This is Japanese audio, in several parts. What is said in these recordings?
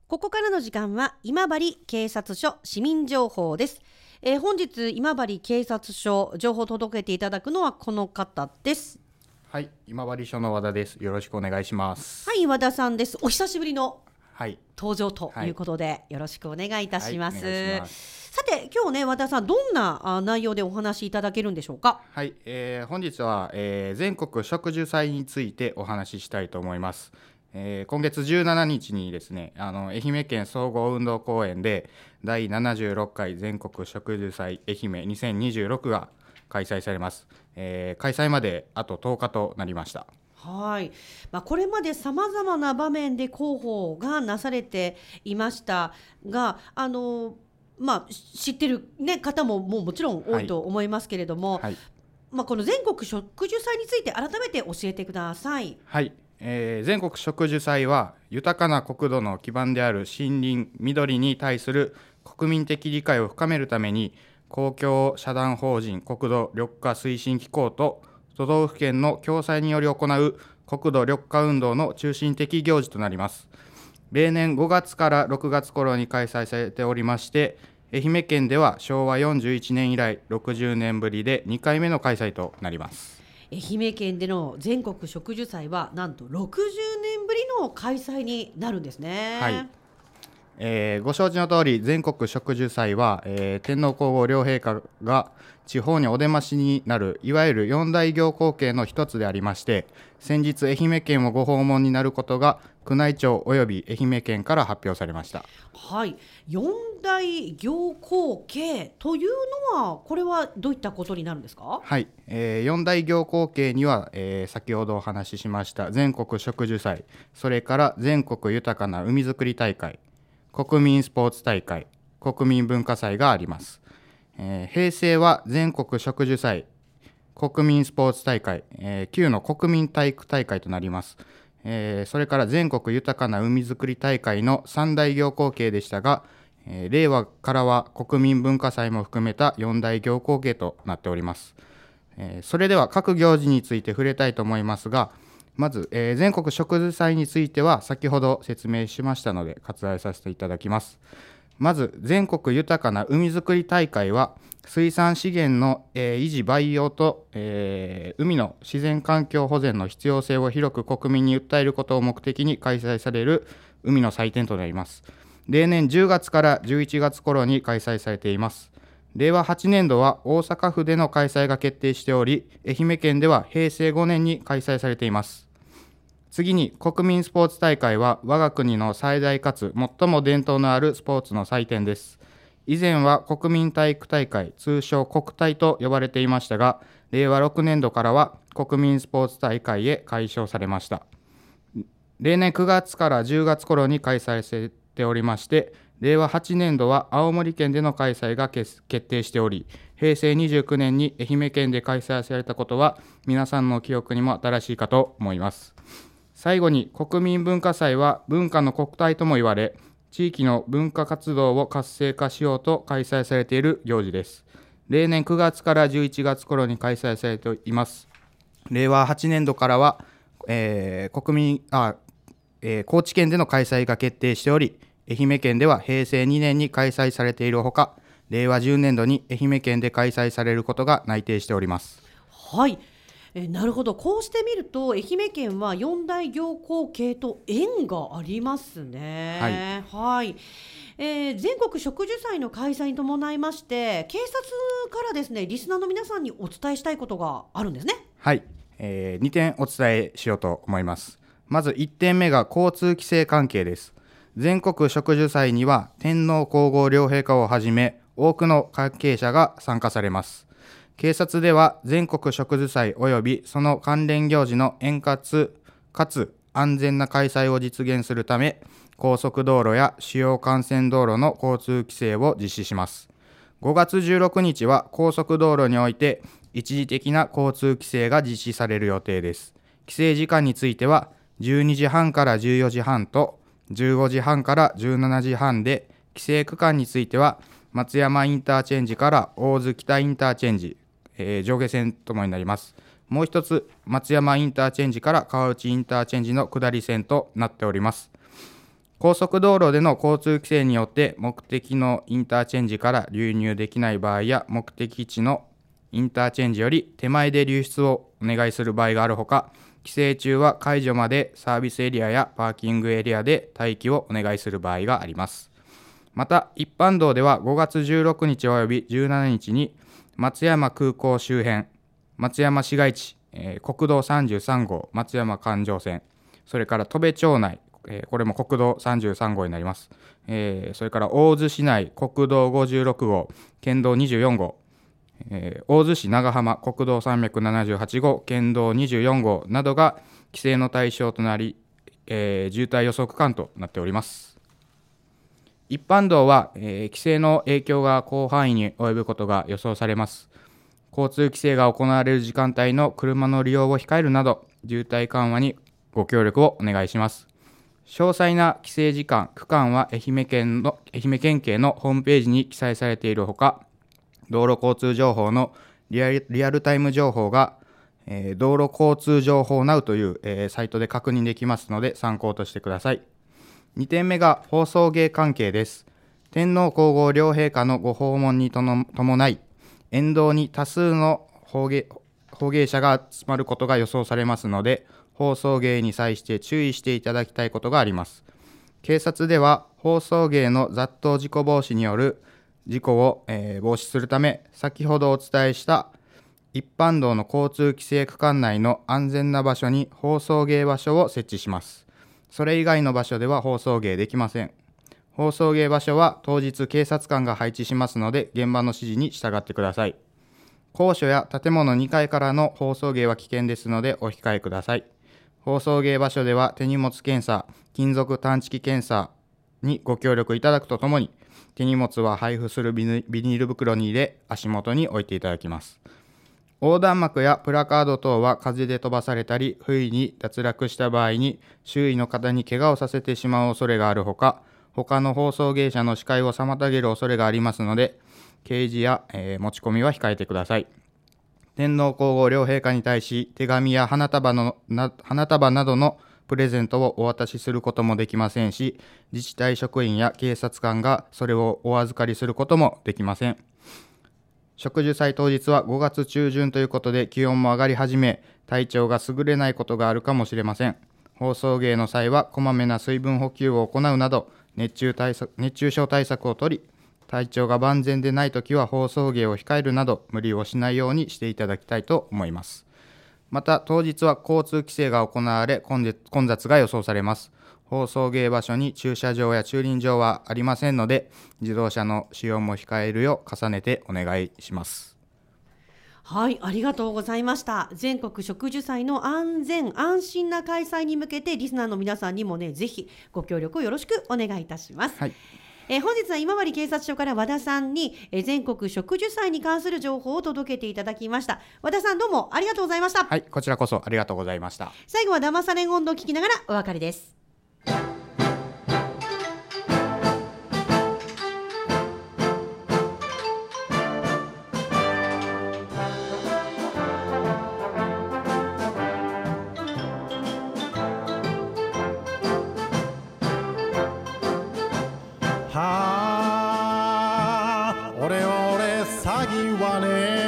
ここからの時間は今治警察署市民情報です。本日今治警察署情報を届けていただくのはこの方です。 はい、今治署の和田です。よろしくお願いします。 はい、和田さんです。お久しぶりのはい登場ということで、よろしくお願いいたします。 はい、お願いします。 さて今日ね、和田さんどんな内容でお話しいただけるんでしょうか。 はい、本日は、全国植樹祭についてお話ししたいと思います。今月17日にですね、愛媛県総合運動公園で第76回全国植樹祭愛媛2026が開催されます。開催まであと10日となりました。 はい、これまでさまざまな場面で広報がなされていましたが、知ってる、方ももちろん多いと思いますけれども、 はいこの全国植樹祭について改めて教えてください。 はい、全国植樹祭は豊かな国土の基盤である森林・緑に対する国民的理解を深めるために、公共社団法人国土緑化推進機構と都道府県の共催により行う国土緑化運動の中心的行事となります。例年5月から6月頃に開催されておりまして、愛媛県では昭和41年以来60年ぶりで2回目の開催となります。 愛媛県での全国植樹祭はなんと60年ぶりの開催になるんですね。 はい、ご承知の通り全国植樹祭は、天皇皇后両陛下が地方にお出ましになるいわゆる四大行幸啓の一つでありまして、先日愛媛県をご訪問になることが宮内庁および愛媛県から発表されました。 はい、四大行幸啓というのはこれはどういったことになるんですか。 はい、四大行幸啓には、先ほどお話ししました全国植樹祭、それから全国豊かな海づくり大会、国民スポーツ大会、国民文化祭があります。平成は全国植樹祭、国民スポーツ大会、旧の国民体育大会となります。それから全国豊かな海づくり大会の三大行幸啓でしたが、令和からは国民文化祭も含めた四大行幸啓となっております。それでは各行事について触れたいと思いますが、まず、全国植樹祭については先ほど説明しましたので割愛させていただきます。まず全国豊かな海づくり大会は水産資源の、維持培養と、海の自然環境保全の必要性を広く国民に訴えることを目的に開催される海の祭典となります。例年10月から11月頃に開催されています。令和8年度は大阪府での開催が決定しており、愛媛県では平成5年に開催されています。次に国民スポーツ大会は我が国の最大かつ最も伝統のあるスポーツの祭典です。以前は国民体育大会、通称国体と呼ばれていましたが、令和6年度からは国民スポーツ大会へ改称されました。例年9月から10月頃に開催されておりまして、令和8年度は青森県での開催が決定しており、平成29年に愛媛県で開催されたことは皆さんの記憶にも新しいかと思います。最後に国民文化祭は文化の国体とも言われ、地域の文化活動を活性化しようと開催されている行事です。例年9月から11月頃に開催されています。令和8年度からは、高知県での開催が決定しており、愛媛県では平成2年に開催されているほか、令和10年度に愛媛県で開催されることが内定しております。 はい、なるほど。こうしてみると愛媛県は四大行幸啓と縁がありますね。はい、全国植樹祭の開催に伴いまして警察からですね、リスナーの皆さんにお伝えしたいことがあるんですね。 はい、2点お伝えしようと思います。まず1点目が交通規制関係です。全国植樹祭には天皇皇后両陛下をはじめ多くの関係者が参加されます。警察では全国植樹祭及びその関連行事の円滑かつ安全な開催を実現するため、高速道路や主要幹線道路の交通規制を実施します。5月16日は高速道路において一時的な交通規制が実施される予定です。規制時間については12時半から14時半と15時半から17時半で、規制区間については松山インターチェンジから大津北インターチェンジ、上下線ともになります。もう一つ松山インターチェンジから川内インターチェンジの下り線となっております。 高速道路での交通規制によって目的のインターチェンジから流入できない場合や、目的地のインターチェンジより手前で流出をお願いする場合があるほか、規制中は解除までサービスエリアやパーキングエリアで待機をお願いする場合があります。また一般道では5月16日および17日に松山空港周辺、松山市街地、国道33号松山環状線、それから戸部町内、これも国道33号になります。それから大洲市内国道56号、県道24号、大洲市長浜国道378号、県道24号などが規制の対象となり、渋滞予測区間となっております。一般道は、規制の影響が広範囲に及ぶことが予想されます。交通規制が行われる時間帯の車の利用を控えるなど、渋滞緩和にご協力をお願いします。詳細な規制時間、区間は愛媛県警のホームページに記載されているほか、道路交通情報のリアルタイム情報が、道路交通情報ナウという、サイトで確認できますので参考としてください。2点目が放送芸関係です。天皇皇后両陛下のご訪問に伴い、沿道に多数の放芸者が集まることが予想されますので、放送芸に際して注意していただきたいことがあります。警察では放送芸の雑踏事故防止による事故を、防止するため、先ほどお伝えした一般道の交通規制区間内の安全な場所に放送芸場所を設置します。それ以外の場所では放送芸できません。放送芸場所は当日警察官が配置しますので、現場の指示に従ってください。高所や建物2階からの放送芸は危険ですのでお控えください。放送芸場所では手荷物検査、金属探知機検査にご協力いただくとともに、手荷物は配布するビニール袋に入れ、足元に置いていただきます。横断幕やプラカード等は風で飛ばされたり、不意に脱落した場合に周囲の方に怪我をさせてしまう恐れがあるほか、他の放送芸者の視界を妨げる恐れがありますので、掲示や、持ち込みは控えてください。天皇皇后両陛下に対し、手紙や花束などのプレゼントをお渡しすることもできませんし、自治体職員や警察官がそれをお預かりすることもできません。植樹祭当日は5月中旬ということで気温も上がり始め、体調が優れないことがあるかもしれません。放送芸の際はこまめな水分補給を行うなど、熱中症対策を取り、体調が万全でないときは放送芸を控えるなど、無理をしないようにしていただきたいと思います。また当日は交通規制が行われ、混雑が予想されます。放送芸場所に駐車場や駐輪場はありませんので、自動車の使用も控えるよう重ねてお願いします。 はい、ありがとうございました。全国植樹祭の安全安心な開催に向けて、リスナーの皆さんにもね、ぜひご協力をよろしくお願いいたします。 はい。 本日は今治警察署から和田さんに、全国植樹祭に関する情報を届けていただきました。和田さん、どうもありがとうございました。 はい、こちらこそありがとうございました。 最後は騙されん音頭を聞きながらお別れです。 詐欺は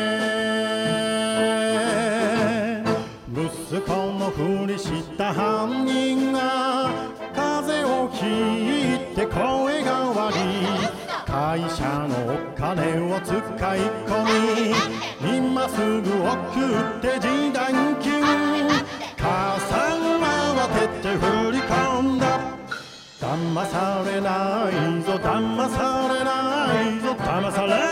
ね、息子のふりした犯人が風邪をひいて声変わり、会社のお金を使い込み、今すぐ送って示談金、母さん慌てて振り込んだ。騙されないぞ騙されないぞ騙されない